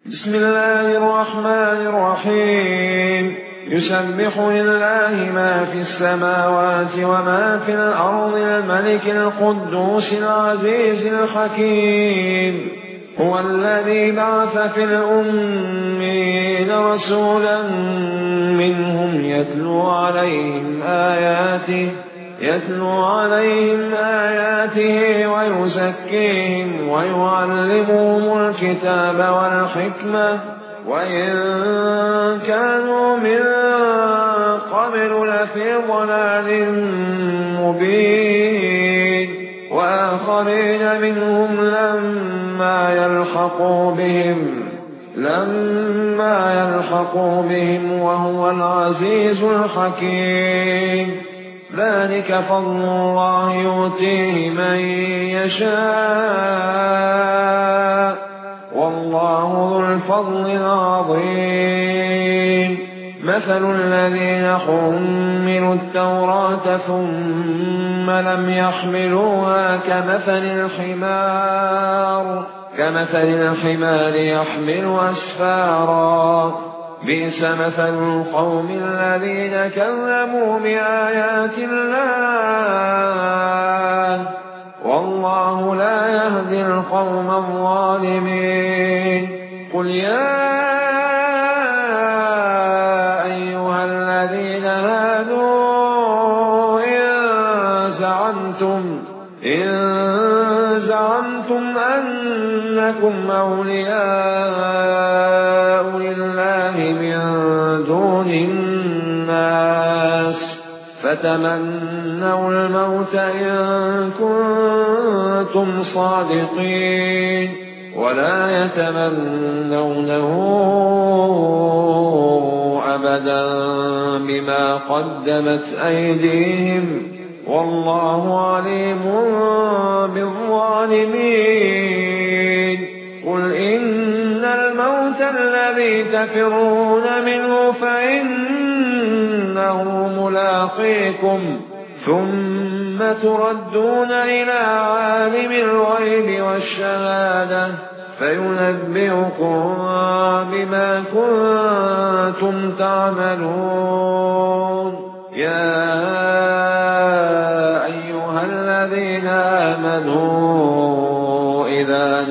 بسم الله الرحمن الرحيم يسبح لله ما في السماوات وما في الأرض الملك القدوس العزيز الحكيم هو الذي بعث في الأميين رسولا منهم يتلو عليهم آياته ويزكيهم ويعلمهم الكتاب والحكمة وإن كانوا من قبل لفي ضلال مبين وآخرين منهم لما يلحقوا بهم وهو العزيز الحكيم ذلك فضل الله يؤتيه من يشاء والله ذو الفضل العظيم مثل الذين حملوا التوراة ثم لم يحملوها كمثل الحمار يحمل أسفارا بئس مثل القوم الذين كذبوا بآيات الله والله لا يهدي القوم الظالمين قل يا أيها الذين هادوا إن زعمتم أنكم أولياء لله من دون الناس فتمنوا الموت إن كنتم صادقين ولا يتمنونه أبدا بما قدمت أيديهم والله عليم بالظالمين قل إن الموت الذي تفرون منه فإنه ملاقيكم ثم تردون إلى عالم الغيب والشهادة فينبئكم بما كنتم تعملون يا أيها الذين آمنوا إذا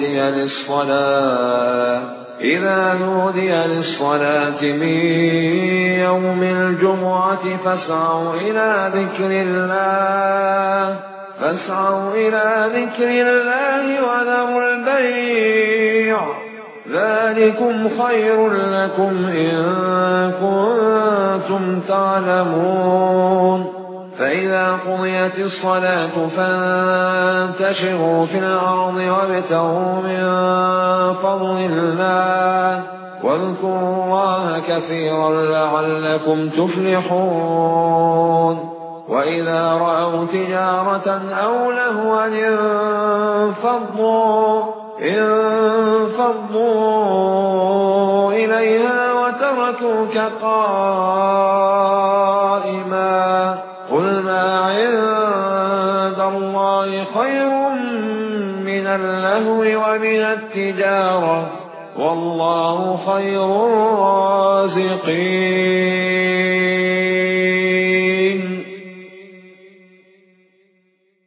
نودي للصلاة من يوم الجمعة فاسعوا إلى ذكر الله وذروا البيع ذلكم خير لكم إن كنتم تعلمون فإذا قضيت الصلاة فانتشروا في الأرض وابتغوا من فضل الله واذكروا الله كثيرا لعلكم تفلحون وإذا رأوا تجارة أو لهوا انفضوا إليها وتركوك قائما قل ما عند الله خير من اللهو ومن التجارة والله خير الرازقين